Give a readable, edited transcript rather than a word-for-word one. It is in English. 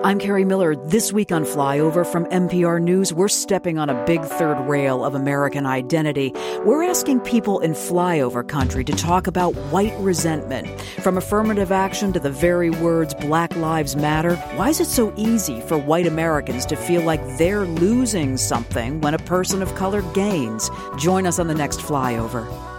I'm Carrie Miller. This week on Flyover from NPR News, we're stepping on a big third rail of American identity. We're asking people in flyover country to talk about white resentment. From affirmative action to the very words Black Lives Matter, why is it so easy for white Americans to feel like they're losing something when a person of color gains? Join us on the next Flyover.